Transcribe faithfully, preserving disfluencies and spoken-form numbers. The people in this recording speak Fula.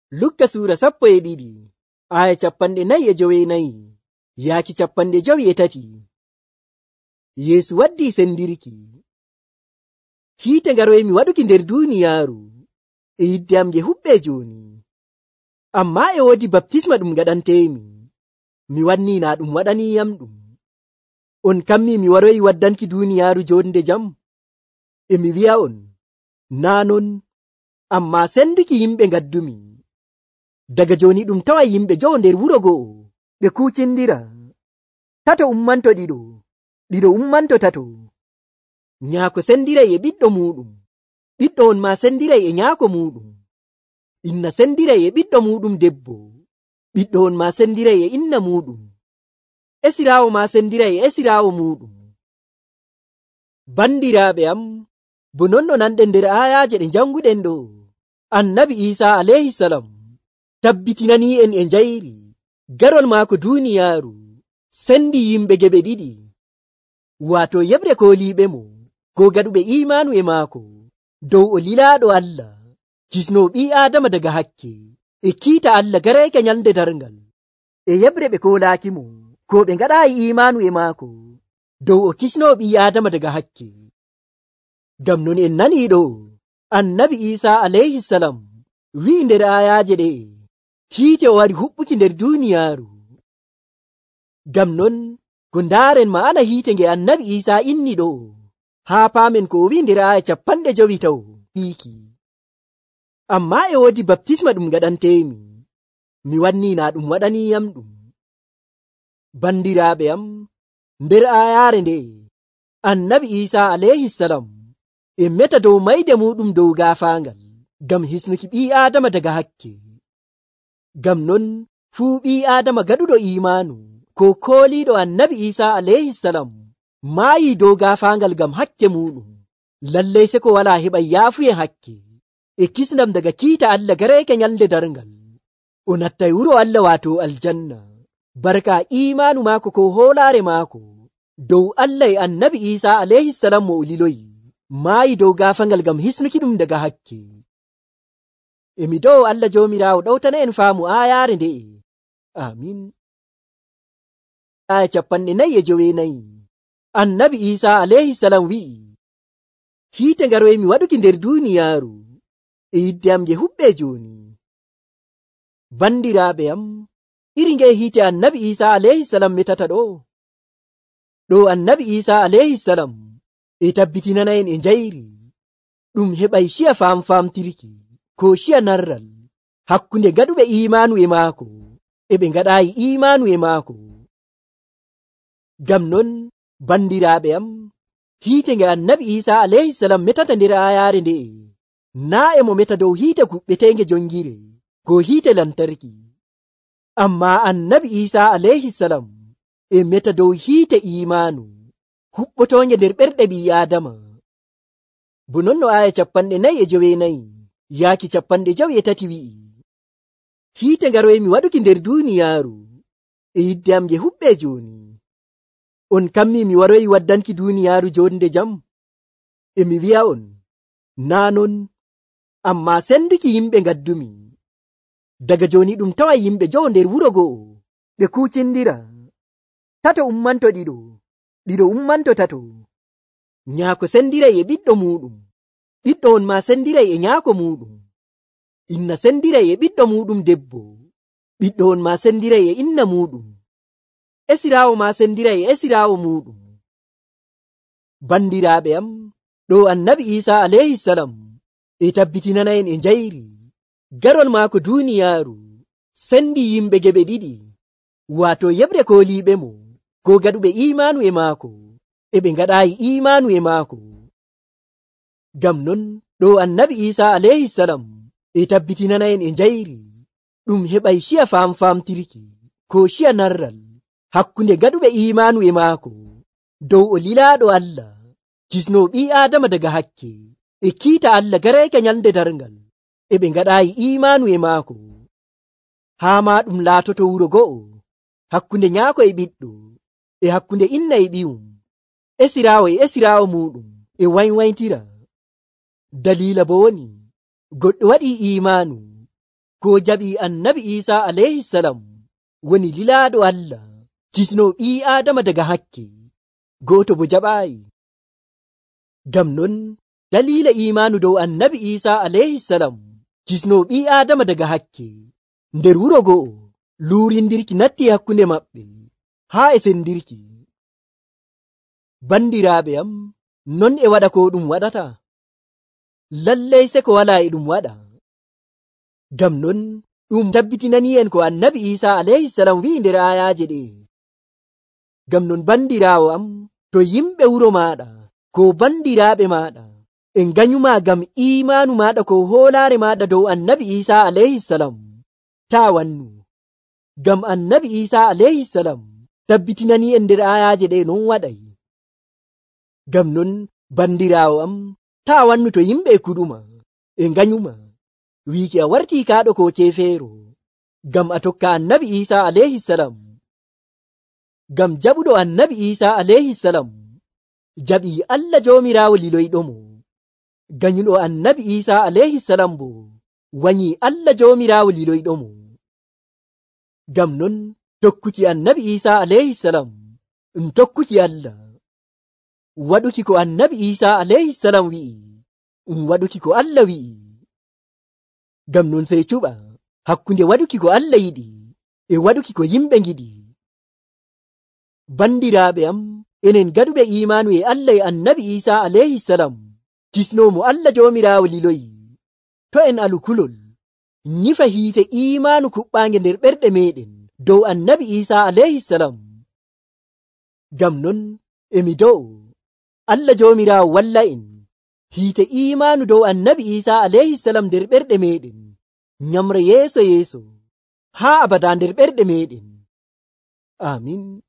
Lukka suura sappo e ɗiɗi aya capanɗe nayi e jowenayi yaaki capanɗe jowi e tati. Yeesu waddi sendirki. Hiite ngaroymi waɗuki nder duniyaaru e yidde am je huɓɓe joni, amma e woodi baptisma ɗum gaɗantemi mi wanni na ɗum waɗaniyam ɗum. On kammi mi waroyi waddanki duniyaaru jonde jam. E mi wi'a on na non, amma senduki yimɓe ngaddumi. Daga joni ɗum tawa yimɓe jowo nder wuro go'o ɓe kucindira, tato ummanto ɗiɗo, ɗiɗo ummanto tato. Nyaako sendiray e ɓiɗɗo muɗum, ɓiɗɗo on ma sendiray e nyaako muɗum. Inna sendiray e ɓiɗɗo muɗum debbo, ɓiɗɗo on ma sendiray e inna muɗum. Esirawo ma sendiray e esirawo muɗum. Bandiraɓe am, bo nonno nanɗen nder ayaje ɗe janguɗen ɗo, annabi Isa alayhi salam tabbitinani en e njayri garol maako duniyaaru sendi yimɓe geɓe ɗiɗi, wato yeɓre koliɓe mo ko gaɗuɓe imanu e maako dow o lilaɗo Allah, kisno ɓi Adama daga hakke e kiita Allah gareke nyalde darngal, e yeɓre ɓe kolaki mo ko ɓe ngaɗayi imanu e maako dow o kisno ɓi Adama daga hakke. Gam non en nani ɗo annabi Isa alayhi salam wi'i nder ayaje ɗe hiite o wari huɓɓuki nder duniyaaru. Gam non ko ndaren ma'ana hiite nge annabi Isa inni ɗo haa paamen ko o wi'i nder aya capanɗe jowi taw ɓiiki. Amma e woodi baptisma ɗum gaɗantemi mi wanni na ɗum waɗaniyam ɗum. Bandiraɓe am, nder ayare nde annabi Isa alayhi salam e meta dow mayde muɗum dow gaafaangal gam hisnuki ɓi Adama daga hakke. Gam non fuu ɓi Adama gaɗuɗo imanu ko kooliɗo annabi Isa alayhi salam maayi dow gaafaangal gam hakke muɗum. Lallai se ko wala heɓa yaafuye hakke e kisnam daga kiita Allah gareke nyalde darngal. O nattay wuro Allah wato aljanna barka imanu maako ko hoolare maako dow Allah e annabi Isa alayhi salam mo o liloyi maayi dow gaafaangal gam hisnuki ɗum daga hakke. Emi dow Allah jomirawo ɗowtana en faamu ayare nde. Amin. Aya capanɗe nayi e jowenayi annabi Isa alayhi salam wi'i hiite ngaroymi waɗuki nder duniyaaru e yidde am je huɓɓe joni. Bandiraɓe am, iri nge hiite annabi Isa alayhi salam metata ɗo. Ɗo annabi Isa alayhi salam e tabbitinana en e njayri ɗum heɓay shiya faam famtirki ko shiya narral hakkunde gaɗuɓe imanu e maako e ɓe ngaɗayi imanu e maako. Gam non bandiraɓe am, hiite nge annabi Isa alayhi salam metata nder ayare nde na e mo meta dow hiite kuɓɓetenge jongire ko hiite lantarki, amma annabi Isa alayhi salam e meta dow hiite imanu huɓɓotonge nder ɓerɗe ɓi Adama. Bo nonno aya capanɗe nayi e jowenayi yaaki capanɗe jowi e tati wi'i hiite ngaroymi waɗuki nder duniyaaru e yidde am je huɓɓe joni. On kammi mi waroyi waddanki duniyaaru jonde jam. E mi wi'a on na non, amma senduki yimɓe ngaddumi. Daga joni ɗum tawa yimɓe jowo nder wuro go'o ɓe kucindira, tato ummanto ɗiɗo, ɗiɗo ummanto tato. Nyaako sendiray e ɓiɗɗo muɗum, ɓiɗɗo on ma sendiray e nyaako muɗum. Inna sendiray e ɓiɗɗo muɗum debbo, ɓiɗɗo on ma sendiray e inna muɗum. Esirawo ma sendiray e esirawo muɗum. Bandiraɓe am, ɗo annabi Isa alayhi salam e tabbitinana en e njayri garol maako duniyaaru sendi yimɓe geɓe ɗiɗi, wato yeɓre koliɓe mo ko gaɗuɓe imanu e maako e ɓe ngaɗayi imanu e maako. Gam non ɗo annabi Isa alayhi salam e tabbitinana en e njayri ɗum heɓay shiya faam famtirki ko shiya narral hakkunde gaɗuɓe imanu e maako dow o lilaɗo Allah, kisno ɓi Adama daga hakke e kiita Allah gareke nyalde darngal e ɓe ngaɗayi imanu e maako. Haa ma ɗum laatoto wuro go'o hakkunde nyaako e ɓiɗɗo e hakkunde inna e ɓiyum, esirawo e esirawo muɗum e waywaytira. Dalila bo woni goɗɗo waɗi imanu ko jaɓii annabi Isaa alayhi salam woni lilaaɗo Allah kisno ɓii Aadama daga hakke, gooto bo jaɓaayi. Ngam non dalila imaanu dow annabi Isaa alayhi salam kisno ɓii Aadama daga hakke, nder wuro go'o luurindirki natti hakkunde maɓɓe haa e sendirki. Bandiraaɓe am, non e waɗa ko ɗum waɗata? Lallay se ko walaa e ɗum waɗa. Ngam non ɗum tabbitinani en ko annabi Isaa alayhi salam wi'i nder ayaaje ɗe. Ngam non bandiraawo am, to yimɓe wuro maɗa ko bandiraaɓe maɗa e nganyuma ngam imaanu maɗa ko hoolaare maɗa dow annabi Isaa alayhi salam, ta wannu. Ngam annabi Isaa alayhi salam tabbitinani en nder ayaaje ɗe non waɗay. Ngam non bandiraawo am, ta wannu to yimɓe kuɗuma e nganyuma wiiki a warti kaaɗo ko cefeero ngam a tokka annabi Isaa alayhi salam. Ngam jaɓuɗo annabi Isaa alayhi salam jaɓii Allah joomiraawo liloyɗomo, ganyuɗo annabi Isaa alayhi salam bo wanyi Allah joomiraawo liloyɗomo. Ngam non tokkuki annabi Isaa alayhi salam ɗum tokkuki Allah. Waɗuki ko annabi Isaa alayhi salam wi'i ɗum waɗuki ko Allah wi'i. Ngam non sey cuɓa hakkunde waɗuki ko Allah yiɗi e waɗuki ko yimɓe ngiɗi. Bandiraaɓe am, enen gaɗuɓe imaanu e Allah e annabi Isaa alayhi salam kisnomo Allah joomiraawo liloyi, to en alu kulol nyifa hiite imaanu kuɓɓaange nder ɓerɗe meɗen dow annabi Isaa alayhi salam. Ngam non emi do'o Allah joomiraawo walla en hiite imaanu dow annabi Isaa alayhi salam nder ɓerɗe meɗen nyamra yeeso yeeso haa abada nder ɓerɗe meɗen. Amin.